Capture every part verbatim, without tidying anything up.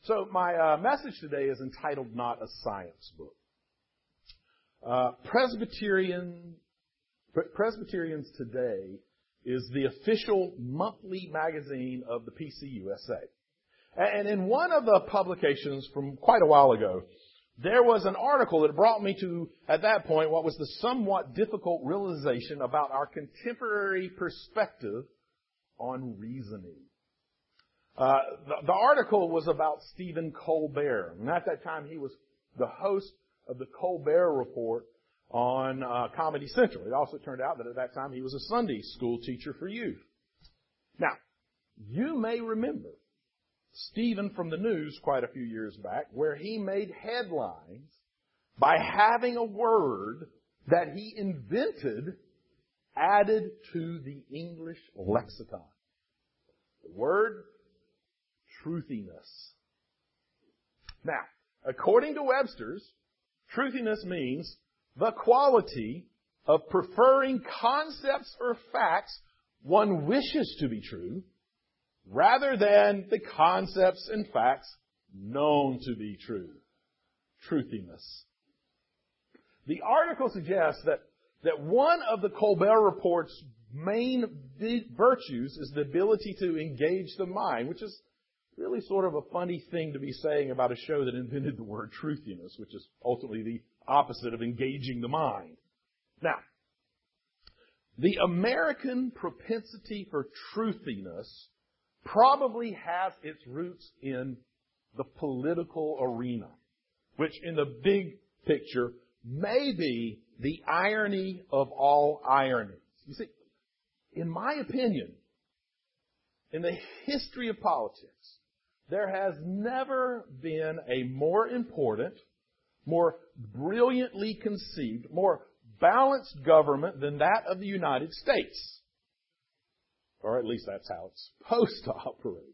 So my uh, message today is entitled Not a Science Book. Uh, Presbyterian, Presbyterians Today is the official monthly magazine of the P C U S A. And in one of the publications from quite a while ago, there was an article that brought me to, at that point, what was the somewhat difficult realization about our contemporary perspective on reasoning. Uh, the, the article was about Stephen Colbert. And at that time, he was the host of the Colbert Report on uh, Comedy Central. It also turned out that at that time, he was a Sunday school teacher for youth. Now, you may remember Stephen from the news quite a few years back, where he made headlines by having a word that he invented added to the English lexicon. The word truthiness. Now, according to Webster's, truthiness means the quality of preferring concepts or facts one wishes to be true rather than the concepts and facts known to be true. Truthiness. The article suggests that, that one of the Colbert Report's main virtues is the ability to engage the mind, which is really sort of a funny thing to be saying about a show that invented the word truthiness, which is ultimately the opposite of engaging the mind. Now, the American propensity for truthiness probably has its roots in the political arena, which in the big picture may be the irony of all ironies. You see, in my opinion, in the history of politics, there has never been a more important, more brilliantly conceived, more balanced government than that of the United States. Or at least that's how it's supposed to operate.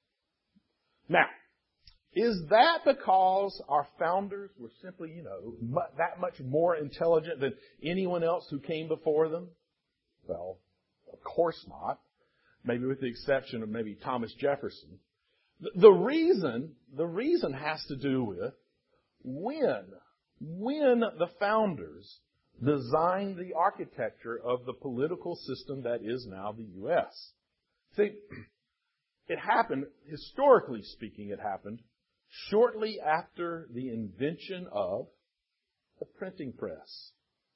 Now, is that because our founders were simply, you know, mu- that much more intelligent than anyone else who came before them? Well, of course not. Maybe with the exception of maybe Thomas Jefferson. The reason, the reason has to do with when, when the founders designed the architecture of the political system that is now the U S. See, it happened, historically speaking, it happened shortly after the invention of the printing press.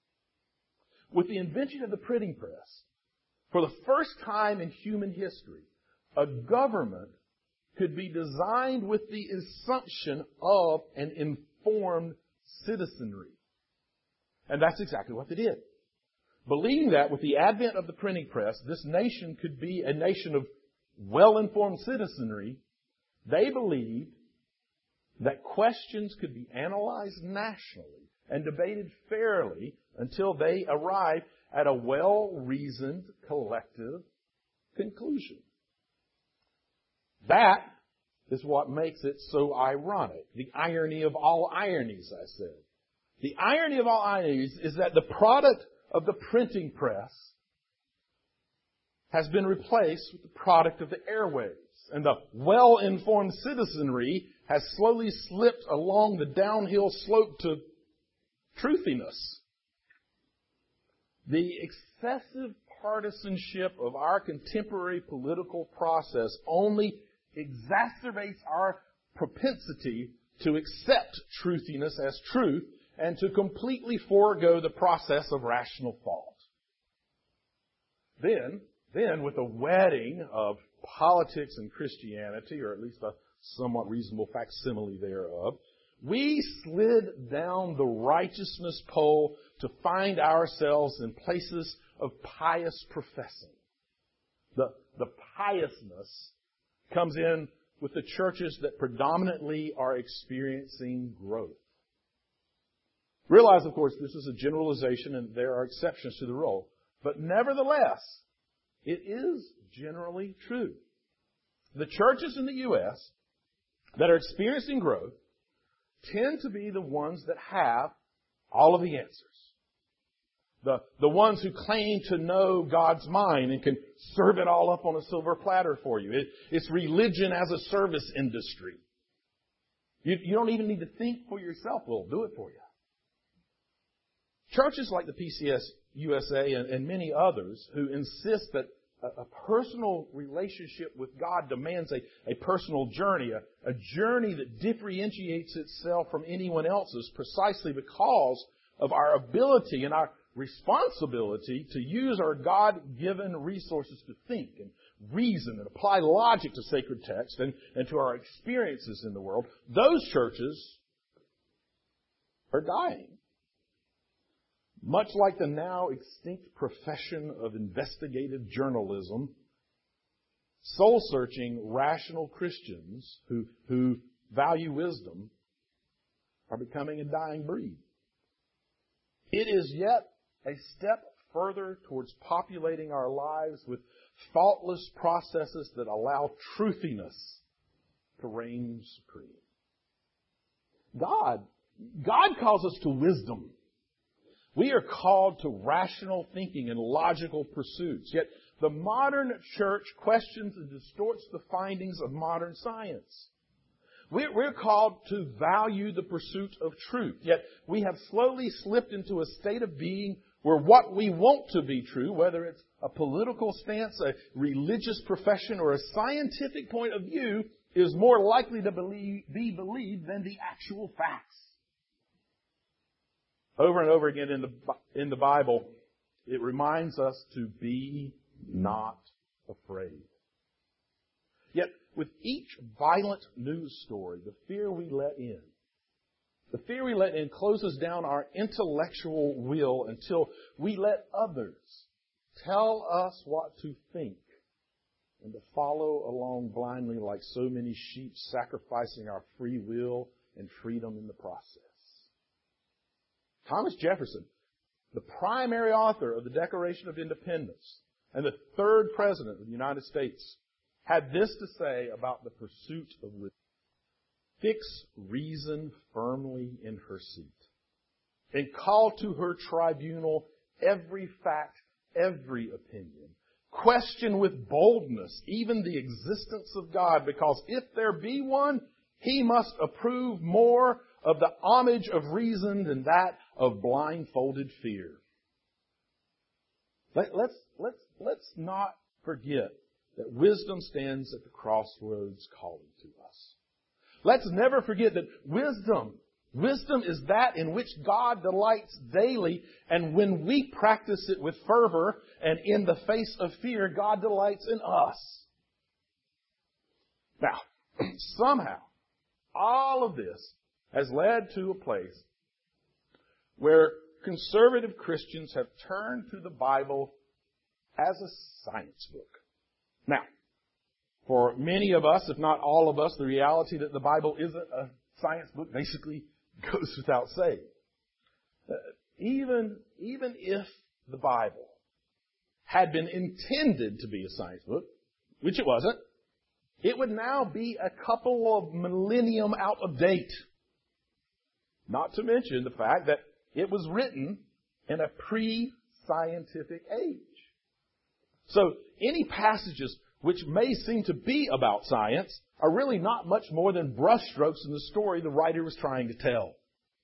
With the invention of the printing press, for the first time in human history, a government could be designed with the assumption of an informed citizenry. And that's exactly what they did. Believing that with the advent of the printing press, this nation could be a nation of well-informed citizenry, they believed that questions could be analyzed nationally and debated fairly until they arrived at a well-reasoned collective conclusion. That is what makes it so ironic. The irony of all ironies, I said. The irony of all ironies is that the product of the printing press has been replaced with the product of the airwaves. And the well-informed citizenry has slowly slipped along the downhill slope to truthiness. The excessive partisanship of our contemporary political process only exacerbates our propensity to accept truthiness as truth and to completely forego the process of rational thought. Then, then with the wedding of politics and Christianity, or at least a somewhat reasonable facsimile thereof, we slid down the righteousness pole to find ourselves in places of pious professing. The, the piousness comes in with the churches that predominantly are experiencing growth. Realize, of course, this is a generalization and there are exceptions to the rule. But nevertheless, it is generally true. The churches in the U S that are experiencing growth tend to be the ones that have all of the answers. The, the ones who claim to know God's mind and can serve it all up on a silver platter for you. It, it's religion as a service industry. You, you don't even need to think for yourself. We'll do it for you. Churches like the P C S U S A and, and many others who insist that a, a personal relationship with God demands a, a personal journey, a, a journey that differentiates itself from anyone else's precisely because of our ability and our responsibility to use our God-given resources to think and reason and apply logic to sacred text and, and to our experiences in the world. Those churches are dying. Much like the now extinct profession of investigative journalism, soul-searching, rational Christians who, who value wisdom are becoming a dying breed. It is yet a step further towards populating our lives with thoughtless processes that allow truthiness to reign supreme. God, God calls us to wisdom. We are called to rational thinking and logical pursuits. Yet the modern church questions and distorts the findings of modern science. We're called to value the pursuit of truth. Yet we have slowly slipped into a state of being where what we want to be true, whether it's a political stance, a religious profession, or a scientific point of view, is more likely to believe, be believed than the actual facts. Over and over again in the, in the Bible, it reminds us to be not afraid. Yet, with each violent news story, the fear we let in, the fear we let in closes down our intellectual will until we let others tell us what to think and to follow along blindly like so many sheep, sacrificing our free will and freedom in the process. Thomas Jefferson, the primary author of the Declaration of Independence and the third president of the United States, had this to say about the pursuit of wisdom. Fix reason firmly in her seat and call to her tribunal every fact, every opinion. Question with boldness even the existence of God, because if there be one, He must approve more of the homage of reason than that of blindfolded fear. Let, let's, let's, let's not forget that wisdom stands at the crossroads calling to us. Let's never forget that wisdom, wisdom is that in which God delights daily, and when we practice it with fervor and in the face of fear, God delights in us. Now, somehow, all of this has led to a place where conservative Christians have turned to the Bible as a science book. Now, for many of us, if not all of us, the reality that the Bible isn't a science book basically goes without saying. Uh, even, even if the Bible had been intended to be a science book, which it wasn't, it would now be a couple of millennium out of date. Not to mention the fact that it was written in a pre-scientific age. So any passages which may seem to be about science are really not much more than brushstrokes in the story the writer was trying to tell.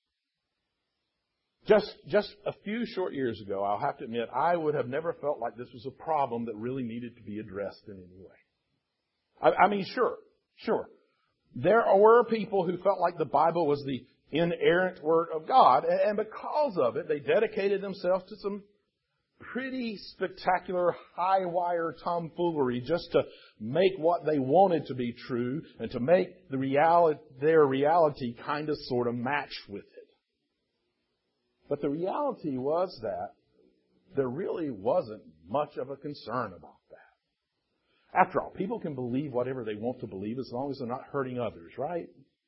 Just, just a few short years ago, I'll have to admit, I would have never felt like this was a problem that really needed to be addressed in any way. I, I mean, sure, sure. There were people who felt like the Bible was the inerrant Word of God, and, and because of it, they dedicated themselves to some pretty spectacular high-wire tomfoolery just to make what they wanted to be true and to make the reality, their reality kind of sort of match with it. But the reality was that there really wasn't much of a concern about that. After all, people can believe whatever they want to believe as long as they're not hurting others, right?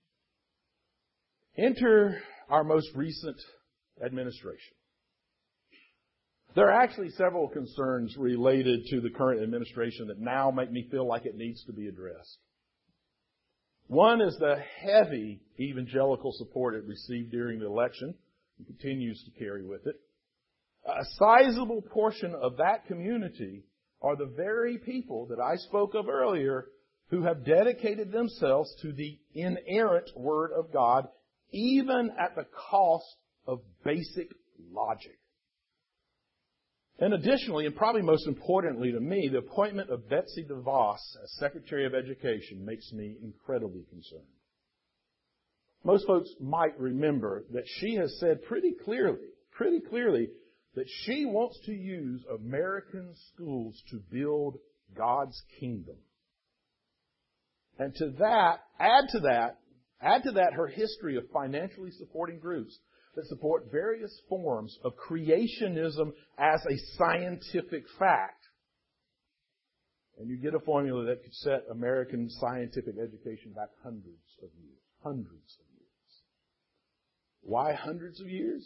Enter our most recent administration. There are actually several concerns related to the current administration that now make me feel like it needs to be addressed. One is the heavy evangelical support it received during the election and continues to carry with it. A sizable portion of that community are the very people that I spoke of earlier who have dedicated themselves to the inerrant Word of God, even at the cost of basic logic. And additionally, and probably most importantly to me, the appointment of Betsy DeVos as Secretary of Education makes me incredibly concerned. Most folks might remember that she has said pretty clearly, pretty clearly, that she wants to use American schools to build God's kingdom. And to that, add to that, add to that her history of financially supporting groups that support various forms of creationism as a scientific fact. And you get a formula that could set American scientific education back hundreds of years. Hundreds of years. Why hundreds of years?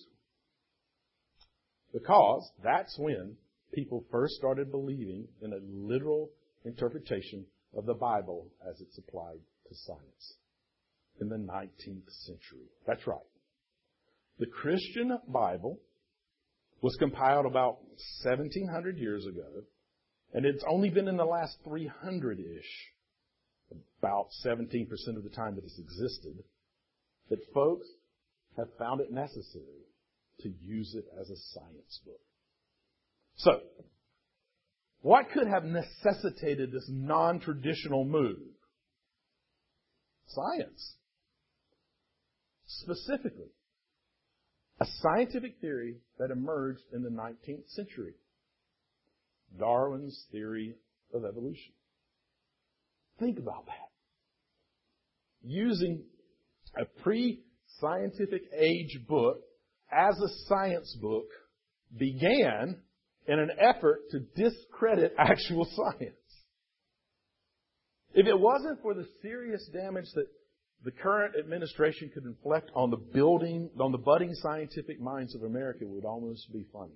Because that's when people first started believing in a literal interpretation of the Bible as it's applied to science. In the nineteenth century. That's right. The Christian Bible was compiled about seventeen hundred years ago, and it's only been in the last three hundred-ish, about seventeen percent of the time that it's existed, that folks have found it necessary to use it as a science book. So, what could have necessitated this non-traditional move? Science. Specifically, a scientific theory that emerged in the nineteenth century. Darwin's theory of evolution. Think about that. Using a pre-scientific age book as a science book began in an effort to discredit actual science. If it wasn't for the serious damage that the current administration could inflict on the building, on the budding scientific minds of America, it would almost be funny.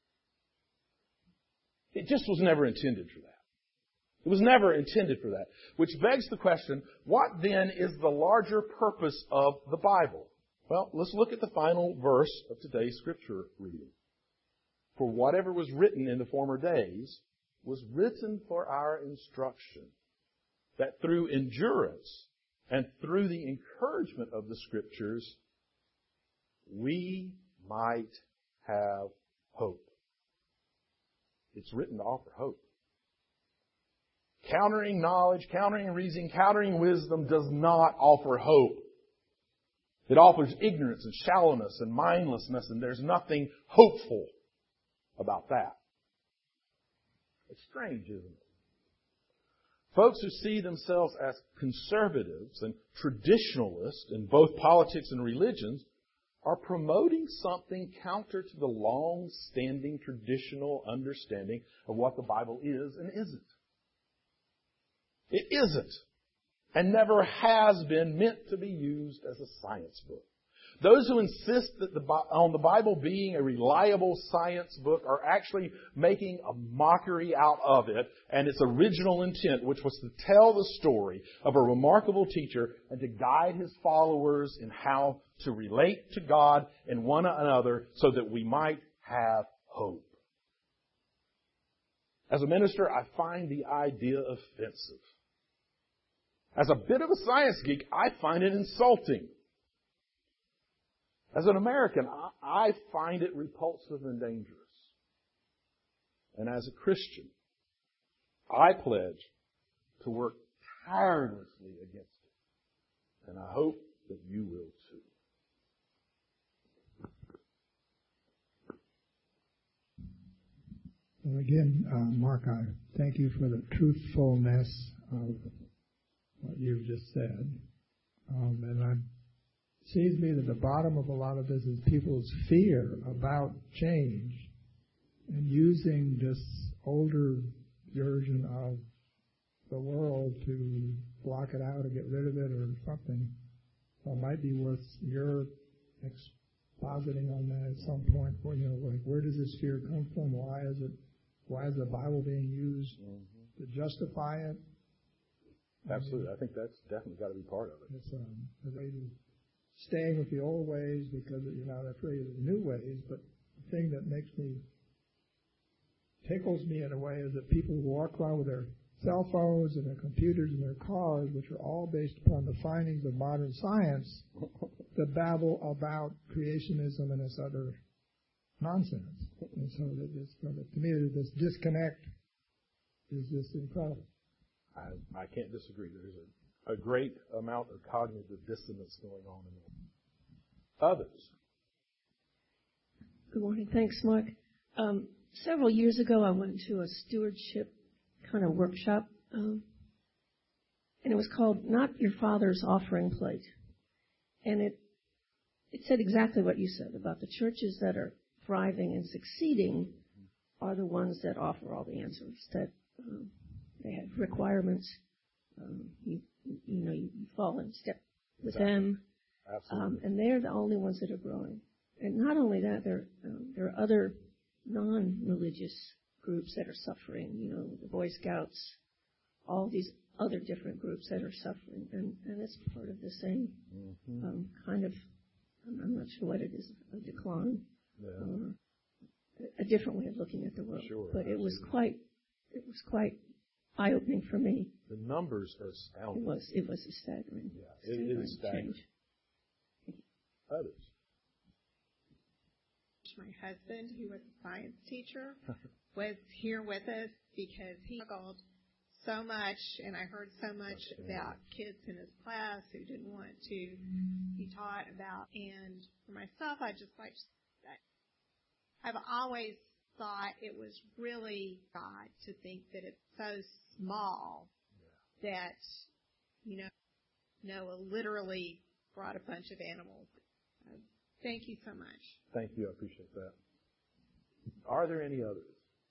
It just was never intended for that. It was never intended for that. Which begs the question, what then is the larger purpose of the Bible? Well, let's look at the final verse of today's scripture reading. For whatever was written in the former days was written for our instruction, that through endurance and through the encouragement of the Scriptures, we might have hope. It's written to offer hope. Countering knowledge, countering reason, countering wisdom does not offer hope. It offers ignorance and shallowness and mindlessness, and there's nothing hopeful about that. It's strange, isn't it? Folks who see themselves as conservatives and traditionalists in both politics and religions are promoting something counter to the long-standing traditional understanding of what the Bible is and isn't. It isn't, and never has been meant to be used as a science book. Those who insist that the, on the Bible being a reliable science book are actually making a mockery out of it and its original intent, which was to tell the story of a remarkable teacher and to guide his followers in how to relate to God and one another so that we might have hope. As a minister, I find the idea offensive. As a bit of a science geek, I find it insulting. As an American, I find it repulsive and dangerous. And as a Christian, I pledge to work tirelessly against it. And I hope that you will too. Well, again, uh, Mark, I thank you for the truthfulness of what you've just said. Um, and I'm seems to me that the bottom of a lot of this is people's fear about change and using this older version of the world to block it out or get rid of it or something. So it might be worth your expositing on that at some point. Where, you know, like, where does this fear come from? Why is it? Why is the Bible being used mm-hmm. to justify it? Absolutely, I think that's definitely got to be part of it. It's um, a way to staying with the old ways because you're not afraid of the new ways, but the thing that makes me, tickles me in a way is that people walk around with their cell phones and their computers and their cars, which are all based upon the findings of modern science, that babble about creationism and this other nonsense. And so that this, to me, this disconnect is just incredible. I, I can't disagree. There's a, a great amount of cognitive dissonance going on in there. Others? Good morning. Thanks, Mark. Um, several years ago, I went to a stewardship kind of workshop, um, and it was called Not Your Father's Offering Plate. And it it said exactly what you said about the churches that are thriving and succeeding are the ones that offer all the answers, that um, they have requirements. Um, you, you know, you fall in step with Exactly. them. Absolutely. Um, and they're the only ones that are growing. And not only that, there, um, there are other non-religious groups that are suffering, you know, the Boy Scouts, all these other different groups that are suffering. And, and it's part of the same mm-hmm. um, kind of, I'm, I'm not sure what it is, a decline yeah. or a different way of looking at the world. Sure, but absolutely. it was quite, it was quite eye-opening for me. The numbers are astounding. It was, it was a staggering, yeah, it, it is staggering. Change. Others. My husband, who was a science teacher, was here with us because he struggled so much, and I heard so much about kids in his class who didn't want to be taught about. And for myself, I just like, I've always thought it was really God to think that it's so small that, you know, Noah literally brought a bunch of animals. Thank you so much. Thank you. I appreciate that. Are there any others?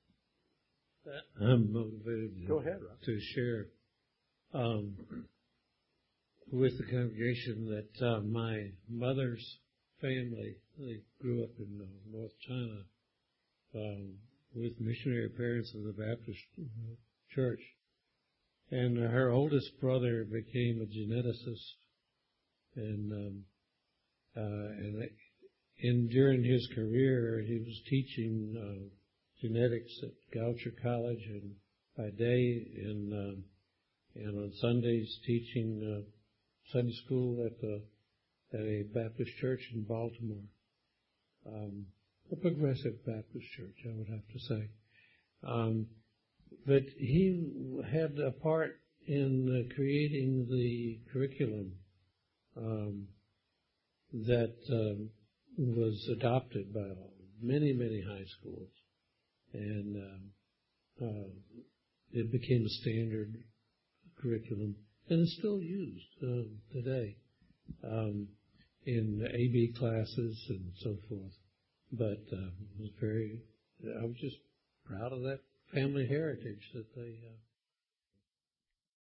I'm motivated Go ahead, Rob. to share um, with the congregation that uh, my mother's family, they grew up in uh, North China um, with missionary parents of the Baptist uh, church. And uh, her oldest brother became a geneticist. And um, Uh, and in during his career, he was teaching uh, genetics at Goucher College, and by day, and um, and on Sundays teaching uh, Sunday school at the at a Baptist church in Baltimore, um, a progressive Baptist church, I would have to say. Um, but he had a part in uh, creating the curriculum. Um, that um, was adopted by many, many high schools. And um, uh, it became a standard curriculum, and it's still used uh, today um, in A B classes and so forth. But uh, it was very, I was just proud of that family heritage that they uh,